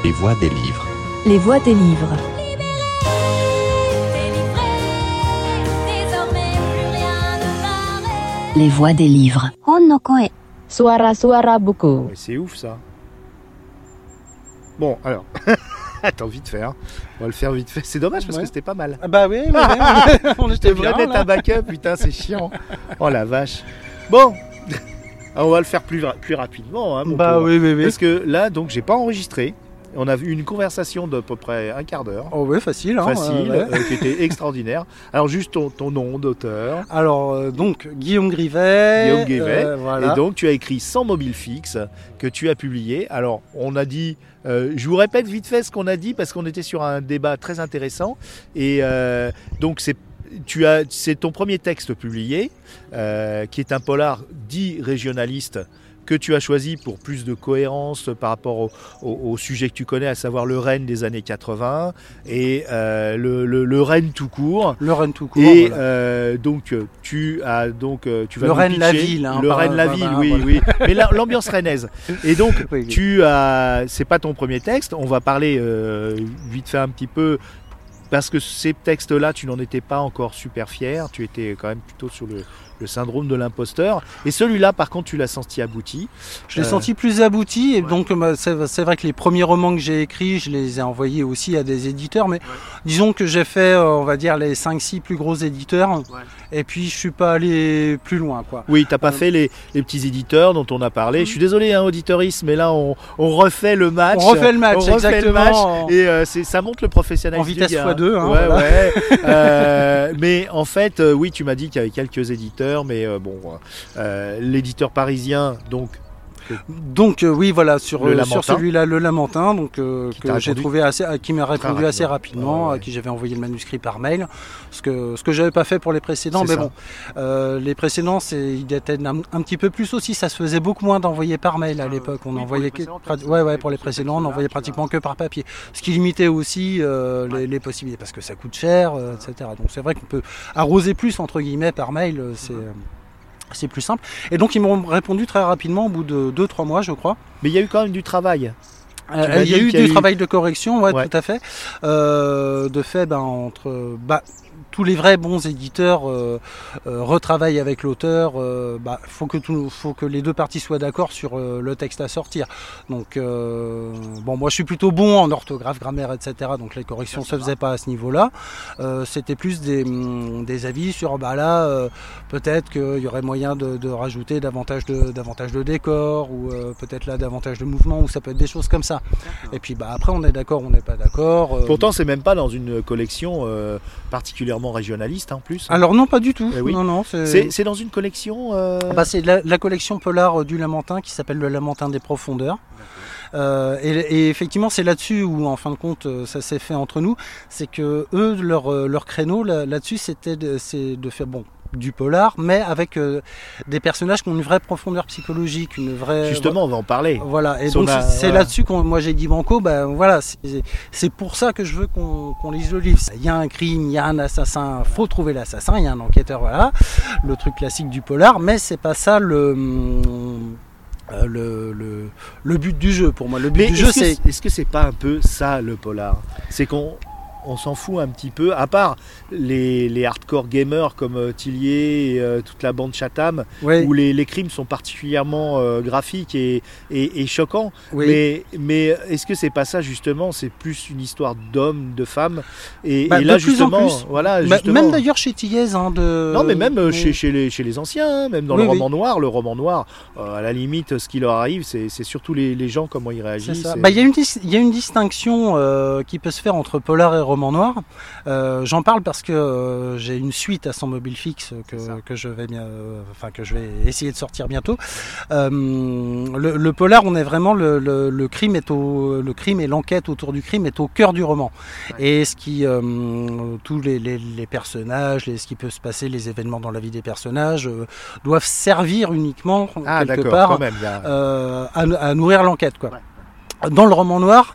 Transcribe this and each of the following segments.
Les voix des livres. Les voix des livres. Les voix des livres. Suara-suara buku. Ouais, c'est ouf ça. Bon, alors. Attends, vite fait. Hein. On va le faire vite fait. C'est dommage parce que c'était pas mal. Ah bah oui, on était bien devrait mettre là. un backup, putain, c'est chiant. Oh la vache. Bon, on va le faire plus rapidement. Hein, mon Bah pauvre. oui. Parce que là, donc, j'ai pas enregistré. On a eu une conversation d'à peu près un quart d'heure. Oh oui, facile. Hein, Facile, ouais. qui était extraordinaire. Alors, juste ton nom d'auteur. Alors, donc, Guillaume Grivet. Voilà. Et donc, tu as écrit Sans mobile fixe, que tu as publié. Alors, on a dit... je vous répète vite fait ce qu'on a dit, parce qu'on était sur un débat très intéressant. Et donc, c'est ton premier texte publié, qui est un polar dit régionaliste, que tu as choisi pour plus de cohérence par rapport au sujet que tu connais, à savoir le Rennes des années 80 et le Rennes tout court. Le Rennes tout court. Et voilà. donc tu vas le nous Rennes pitcher la ville. Hein, le Rennes la ville, oui, voilà. oui. Mais l'ambiance rennaise. Et donc Oui. c'est pas ton premier texte. On va parler vite fait un petit peu. Parce que ces textes-là, tu n'en étais pas encore super fier. Tu étais quand même plutôt sur le syndrome de l'imposteur. Et celui-là, par contre, tu l'as senti abouti. Je l'ai senti plus abouti. Et ouais. donc, c'est vrai que les premiers romans que j'ai écrits, je les ai envoyés aussi à des éditeurs. Mais disons que j'ai fait, on va dire, les 5-6 plus gros éditeurs. Ouais. Et puis, je suis pas allé plus loin, quoi. Oui, t'as pas fait les petits éditeurs dont on a parlé. Je suis désolé, hein, auditeuriste, mais là, on refait le match. On refait le match, exactement. Et ça montre le professionnalisme. En vitesse du gars. x2. Hein, ouais, voilà. ouais. Mais en fait, oui, tu m'as dit qu'il y avait quelques éditeurs, mais l'éditeur parisien, donc. Donc oui, voilà, sur celui-là, Le Lamentin, donc que j'ai trouvé qui m'a répondu assez rapidement, à qui j'avais envoyé le manuscrit par mail, ce que j'avais pas fait pour les précédents. C'est mais ça. Bon, les précédents, ils dataient un petit peu plus aussi. Ça se faisait beaucoup moins d'envoyer par mail à l'époque. On envoyait pour les précédents, on envoyait pratiquement que par papier, ce qui limitait aussi les possibilités parce que ça coûte cher, etc. Donc c'est vrai qu'on peut arroser plus entre guillemets par mail. C'est plus simple. Et donc ils m'ont répondu très rapidement au bout de 2-3 mois, je crois. Mais il y a eu quand même du travail. Il y a eu du travail de correction, ouais. Tout à fait. De fait, entre tous les vrais bons éditeurs retravaillent avec l'auteur. Faut que les deux parties soient d'accord sur le texte à sortir. Donc, moi je suis plutôt bon en orthographe, grammaire, etc. Donc les corrections se faisaient pas à ce niveau-là. C'était plus des avis sur peut-être qu'il y aurait moyen de rajouter davantage de décors ou peut-être là davantage de mouvements ou ça peut être des choses comme ça. Et puis après on est d'accord, on n'est pas d'accord. Pourtant c'est même pas dans une collection particulièrement régionaliste en plus. Alors non, pas du tout. Oui. Non, c'est dans une collection. C'est la collection polar du Lamentin qui s'appelle Le Lamentin des profondeurs. Et effectivement c'est là-dessus où en fin de compte ça s'est fait entre nous, c'est que eux leur créneau là-dessus c'est de faire du polar, mais avec des personnages qui ont une vraie profondeur psychologique, une vraie. Justement, on va en parler. Voilà, et donc c'est là-dessus moi j'ai dit banco, c'est pour ça que je veux qu'on lise le livre. Il y a un crime, il y a un assassin, faut trouver l'assassin, il y a un enquêteur, voilà, le truc classique du polar, mais c'est pas ça le but du jeu pour moi. Le but du jeu, c'est. Est-ce que c'est pas un peu ça le polar ? C'est qu'on s'en fout un petit peu, à part les hardcore gamers comme Tillier et toute la bande Chatham, où les crimes sont particulièrement graphiques et choquants. Oui. Mais est-ce que c'est pas ça justement ? C'est plus une histoire d'hommes, de femmes. Et là justement, voilà. Même d'ailleurs chez Tilliez, Non, mais même chez les anciens, hein, même dans le roman noir. Le roman noir, à la limite, ce qui leur arrive, c'est surtout les gens comment ils réagissent. Il y a une distinction qui peut se faire entre polar et roman noir. J'en parle parce que j'ai une suite à Sans mobile fixe que je vais essayer de sortir bientôt. Le polar, on est vraiment le crime et l'enquête autour du crime est au cœur du roman. Ouais. Et ce qui tous les personnages, ce qui peut se passer, les événements dans la vie des personnages doivent servir uniquement quelque part quand même, à nourrir l'enquête, quoi. Ouais. Dans le roman noir,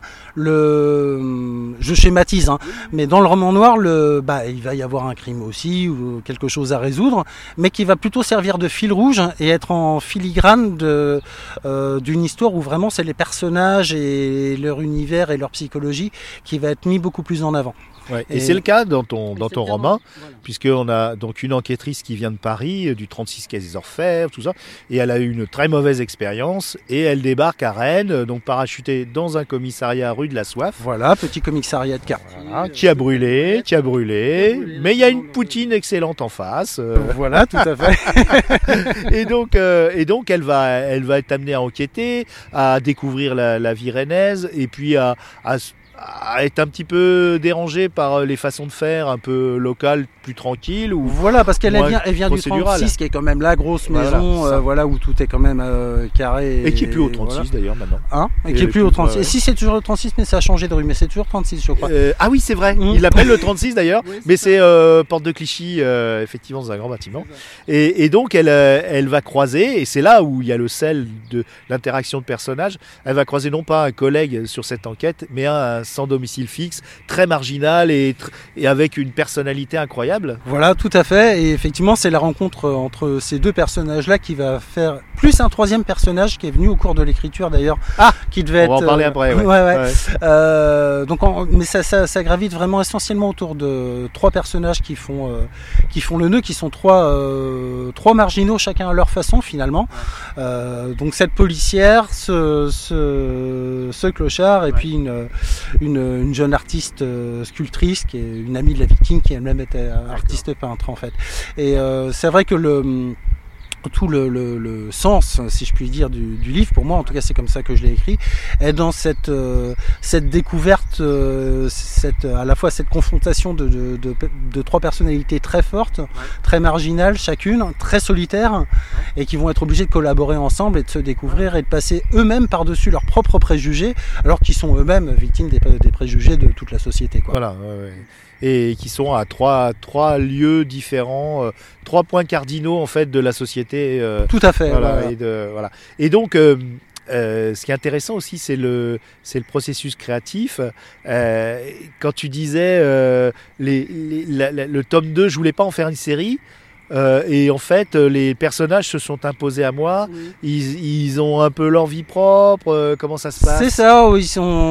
je schématise, hein, mais dans le roman noir, il va y avoir un crime aussi ou quelque chose à résoudre, mais qui va plutôt servir de fil rouge et être en filigrane d'une histoire où vraiment c'est les personnages et leur univers et leur psychologie qui va être mis beaucoup plus en avant. Ouais. Et c'est le cas dans ton roman, voilà. Puisqu'on a donc une enquêtrice qui vient de Paris, du 36 quai des Orfèvres, tout ça, et elle a eu une très mauvaise expérience, et elle débarque à Rennes, donc parachutée dans un commissariat rue de la Soif. Voilà, petit commissariat de quartier. Voilà, qui a brûlé, mais il y a une poutine excellente en face. Voilà, tout à fait. et donc elle va être amenée à enquêter, à découvrir la vie rennaise, et puis à être un petit peu dérangée par les façons de faire un peu locales, plus tranquilles. Ou voilà, parce qu'elle vient du 36, qui est quand même la grosse maison, où tout est quand même carré. Et qui est plus au 36 voilà. D'ailleurs maintenant. Hein, et qui est plus au 36. Et si c'est toujours le 36, mais ça a changé de rue, mais c'est toujours 36 je crois. Ah oui, c'est vrai, il l'appelle le 36 d'ailleurs, oui, mais c'est porte de Clichy, effectivement, dans un grand bâtiment. Et donc elle va croiser, et c'est là où il y a le sel de l'interaction de personnages, elle va croiser non pas un collègue sur cette enquête, mais un sans domicile fixe, très marginal et avec une personnalité incroyable. Voilà, tout à fait. Et effectivement, c'est la rencontre entre ces deux personnages-là qui va faire plus un troisième personnage qui est venu au cours de l'écriture d'ailleurs. Qui devait on va en parler après. Ouais. Ouais. Mais ça gravite vraiment essentiellement autour de trois personnages qui font le nœud, qui sont trois marginaux chacun à leur façon finalement. Donc cette policière, ce clochard et puis une jeune artiste sculptrice qui est une amie de la victime qui elle-même était artiste peintre en fait. Et c'est vrai que tout le sens, si je puis dire, du livre, pour moi en tout cas c'est comme ça que je l'ai écrit, est dans cette découverte, à la fois cette confrontation de trois personnalités très fortes, très marginales chacune, très solitaires, et qui vont être obligées de collaborer ensemble et de se découvrir et de passer eux-mêmes par-dessus leurs propres préjugés, alors qu'ils sont eux-mêmes victimes des préjugés de toute la société, quoi. Voilà, et qui sont à trois lieux différents, 3 points cardinaux en fait de la société. Tout à fait. Voilà. Et donc, ce qui est intéressant aussi, c'est le processus créatif. Quand tu disais le tome 2, je voulais pas en faire une série. Et en fait, les personnages se sont imposés à moi. Oui. Ils ont un peu leur vie propre. Comment ça se passe ? C'est ça. Ils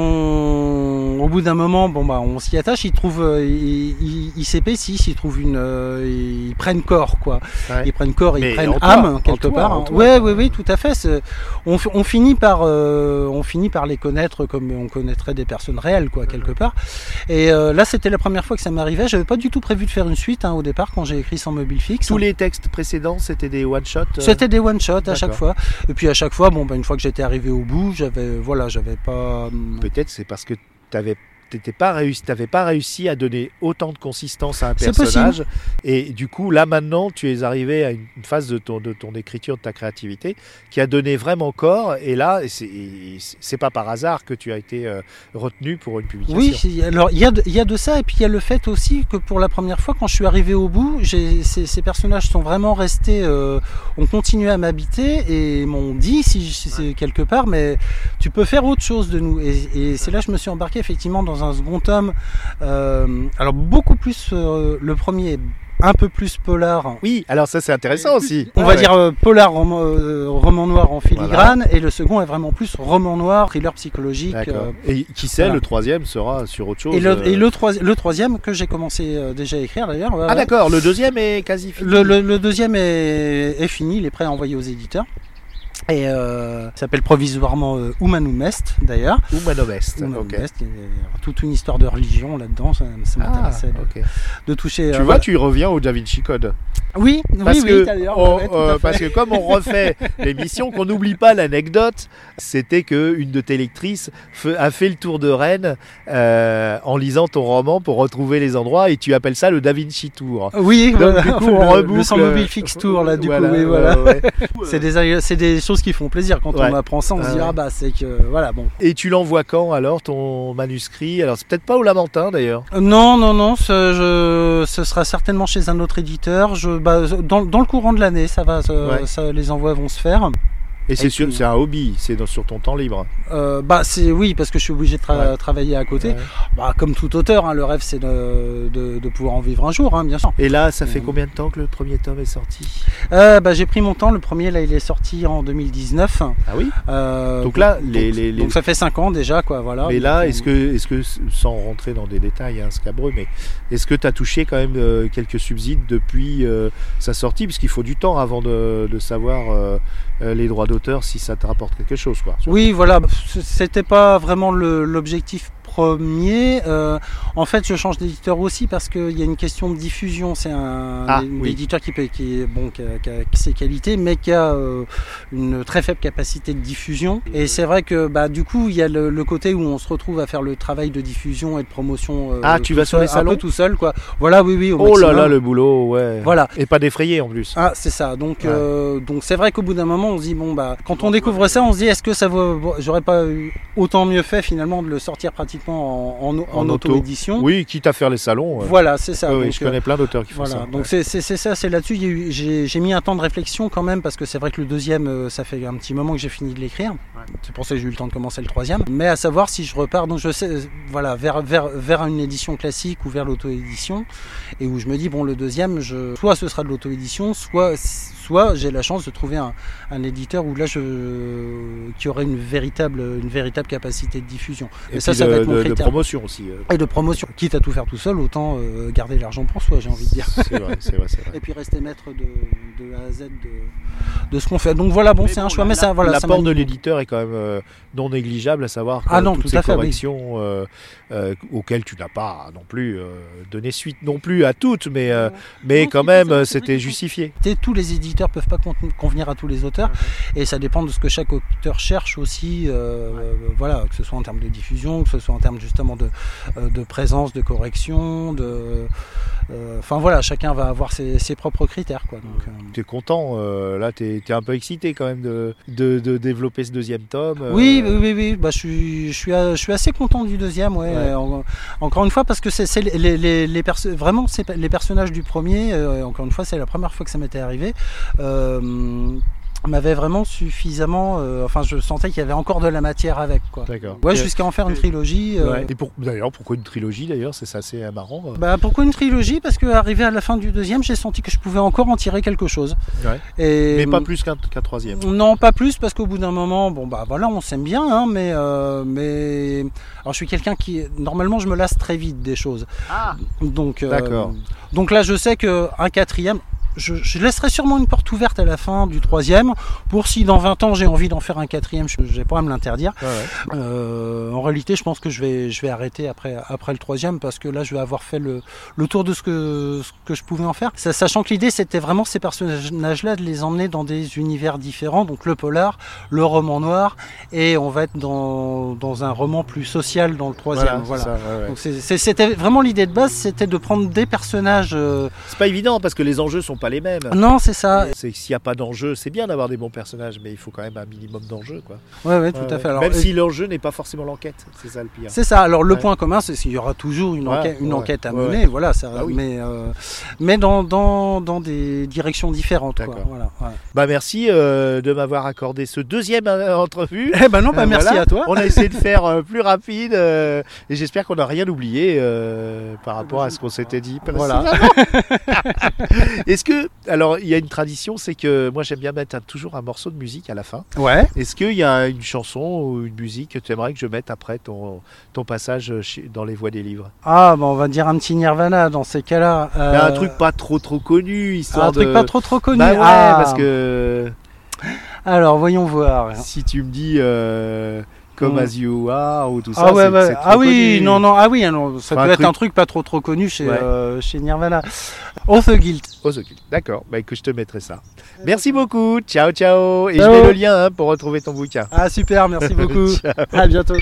sont. Au bout d'un moment, on s'y attache. Ils trouvent, ils s'épaississent. Ils trouvent ils prennent corps, quoi. Ouais. Ils prennent corps, ils prennent âme quelque part. Oui, tout à fait. On finit par les connaître comme on connaîtrait des personnes réelles, quoi, quelque part. Et là, c'était la première fois que ça m'arrivait. J'avais pas du tout prévu de faire une suite au départ quand j'ai écrit Sans mobile fixe. Tous les textes précédents, c'était des one-shots C'était des one-shots à chaque fois. Et puis à chaque fois, une fois que j'étais arrivé au bout, j'avais pas... Peut-être c'est parce que t'avais pas réussi à donner autant de consistance à un personnage. Et du coup, là maintenant, tu es arrivé à une phase de ton écriture, de ta créativité, qui a donné vraiment corps. Et là, c'est pas par hasard que tu as été retenu pour une publication. Oui, alors il y a de ça, et puis il y a le fait aussi que pour la première fois, quand je suis arrivé au bout, ces personnages sont vraiment restés, ont continué à m'habiter et m'ont dit, si c'est quelque part, mais tu peux faire autre chose de nous. Et c'est là que je me suis embarqué effectivement dans un second tome, alors beaucoup plus le premier, un peu plus polar. Oui, alors ça c'est intéressant aussi. On va dire polar, roman noir en filigrane, et le second est vraiment plus roman noir, thriller psychologique. Et qui sait, le troisième sera sur autre chose. Et le troisième que j'ai commencé déjà à écrire d'ailleurs. D'accord, le deuxième est quasi fini. Le deuxième est fini, il est prêt à envoyer aux éditeurs. Et ça s'appelle provisoirement Humanomest d'ailleurs. Humanomest, ok. Toute une histoire de religion là-dedans, ça m'intéressait de toucher. Tu vois, tu reviens au Da Vinci Code. Oui, d'ailleurs. Parce que comme on refait l'émission, qu'on n'oublie pas l'anecdote, c'était qu'une de tes lectrices a fait le tour de Rennes en lisant ton roman pour retrouver les endroits, et tu appelles ça le Da Vinci Tour. Oui, donc du coup on reboucle le Sans mobile fixe tour là, du coup. Oui, voilà. C'est des choses qui font plaisir quand on apprend ça, on se dit c'est que voilà, bon. Et tu l'envoies quand alors, ton manuscrit? Alors c'est peut-être pas au Lamentin d'ailleurs. Non, ce sera certainement chez un autre éditeur. Dans le courant de l'année, ça va, les envois vont se faire. Et c'est un hobby, c'est sur ton temps libre. Oui, parce que je suis obligé de travailler à côté. Ouais. Comme tout auteur, hein, le rêve c'est de pouvoir en vivre un jour, hein, bien sûr. Et là, ça fait combien de temps que le premier tome est sorti? J'ai pris mon temps. Le premier, là, il est sorti en 2019. Ah oui. Donc là, donc ça fait 5 ans déjà, quoi. Voilà. Mais là, est-ce que, sans rentrer dans des détails scabreux, mais est-ce que tu as touché quand même quelques subsides depuis sa sortie, puisqu'il faut du temps avant de savoir les droits d'auteur, si ça te rapporte quelque chose, quoi. Oui, voilà, c'était pas vraiment l'objectif premier. En fait, je change d'éditeur aussi parce qu'il y a une question de diffusion. C'est un éditeur qui a ses qualités, mais qui a une très faible capacité de diffusion. Et c'est vrai que du coup, il y a le côté où on se retrouve à faire le travail de diffusion et de promotion. Tu vas sur les salons un peu tout seul, quoi. Voilà, oui. Oh là là, le boulot, ouais. Voilà. Et pas défrayé en plus. Ah, c'est ça. Donc c'est vrai qu'au bout d'un moment, on se dit quand on découvre ça, on se dit est-ce que ça vaut. J'aurais pas autant mieux fait finalement de le sortir pratiquement en auto-édition. Oui, quitte à faire les salons. Voilà, c'est ça. Oui, je connais plein d'auteurs qui font ça. Donc c'est ça, c'est là-dessus. J'ai mis un temps de réflexion quand même parce que c'est vrai que le deuxième, ça fait un petit moment que j'ai fini de l'écrire. Ouais. C'est pour ça que j'ai eu le temps de commencer le troisième. Mais à savoir si je repars, donc je sais, vers une édition classique ou vers l'auto-édition, et où je me dis le deuxième, soit ce sera de l'auto-édition, soit j'ai la chance de trouver un éditeur où là qui aurait une véritable capacité de diffusion. Et ça va être mon critère. De promotion aussi. Et de promotion. Quitte à tout faire tout seul, autant garder l'argent pour soi, j'ai envie de dire. C'est vrai. Et puis rester maître de A à Z de ce qu'on fait. Donc voilà, c'est un choix. Mais ça, voilà. L'apport de l'éditeur est quand même non négligeable, à savoir que toutes ces corrections auxquelles tu n'as pas non plus donné suite non plus à toutes, mais quand même c'était justifié. Tous les éditeurs peuvent pas convenir à tous les auteurs, et ça dépend de ce que chaque auteur cherche aussi, que ce soit en termes de diffusion, que ce soit en termes justement de présence, de correction, chacun va avoir ses propres critères, quoi. Donc, t'es content, là t'es un peu excité quand même de développer ce deuxième tome. Oui. Je suis assez content du deuxième, encore une fois, parce que c'est les personnages du premier, encore une fois, c'est la première fois que ça m'était arrivé. M'avait vraiment suffisamment. Je sentais qu'il y avait encore de la matière avec, quoi. D'accord. Ouais, jusqu'à en faire une trilogie. Et d'ailleurs, pourquoi une trilogie d'ailleurs? C'est assez marrant. Pourquoi une trilogie? Parce qu'arrivé à la fin du deuxième, j'ai senti que je pouvais encore en tirer quelque chose. Ouais. Mais pas plus qu'un troisième. Non, pas plus, parce qu'au bout d'un moment, on s'aime bien, hein, mais alors je suis quelqu'un qui normalement je me lasse très vite des choses. Ah. Donc. D'accord. Donc là, je sais qu'un quatrième. Je laisserai sûrement une porte ouverte à la fin du troisième pour si dans 20 ans j'ai envie d'en faire un quatrième, je n'ai pas à me l'interdire. Ouais. En réalité, je pense que je vais arrêter après le troisième, parce que là je vais avoir fait le tour de ce que je pouvais en faire. Sachant que l'idée c'était vraiment ces personnages-là de les emmener dans des univers différents, donc le polar, le roman noir, et on va être dans un roman plus social dans le troisième. Voilà. Ça, ouais. Donc c'était vraiment l'idée de base, c'était de prendre des personnages. C'est pas évident parce que les enjeux sont pas les mêmes. Non, c'est ça. S'il n'y a pas d'enjeu, c'est bien d'avoir des bons personnages, mais il faut quand même un minimum d'enjeu, quoi. Ouais, tout à fait. Alors, même si l'enjeu n'est pas forcément l'enquête, c'est ça le pire. C'est ça. Alors le point commun, c'est qu'il y aura toujours une enquête à mener, voilà. Ça, oui. Mais dans des directions différentes. Quoi. Voilà. Ouais. Merci de m'avoir accordé ce deuxième entrevue. Merci à toi. On a essayé de faire plus rapide, et j'espère qu'on n'a rien oublié par rapport à ce qu'on s'était dit. Voilà. Est-ce que, alors il y a une tradition, c'est que moi j'aime bien mettre toujours un morceau de musique à la fin. Ouais. Est-ce qu'il y a une chanson ou une musique que tu aimerais que je mette après ton passage dans les voies des livres? On va dire un petit Nirvana dans ces cas-là. Un truc pas trop connu, histoire un truc pas trop connu. Parce que. Alors voyons voir. Si tu me dis. Comme As You Are ou tout ça, c'est trop connu. Ça peut être un truc pas trop connu chez Nirvana. Oath of Guilt. D'accord, que je te mettrai ça. Merci beaucoup, ciao. Et ciao. Je mets le lien pour retrouver ton bouquin. Ah super, merci beaucoup. À bientôt.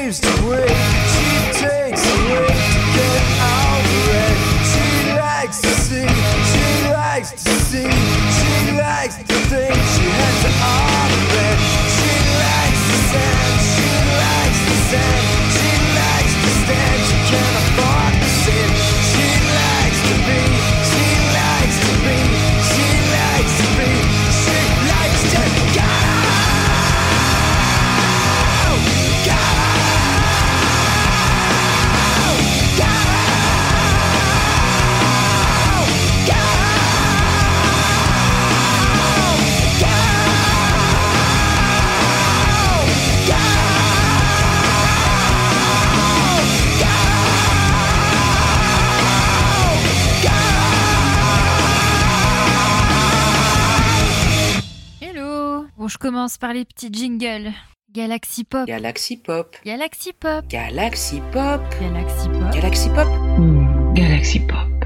used to wait. She takes a week to get over it. She likes to see, she likes to see, she likes to think she has to offer it. She likes the sand, she likes the sand, she likes to stand, she can't afford to sit. She likes to be, she likes to be, she likes to be, she likes to go. Bon, je commence par les petits jingles. Galaxy Pop. Galaxy Pop. Galaxy Pop. Galaxy Pop. Galaxy Pop. Galaxy Pop. Galaxy Pop.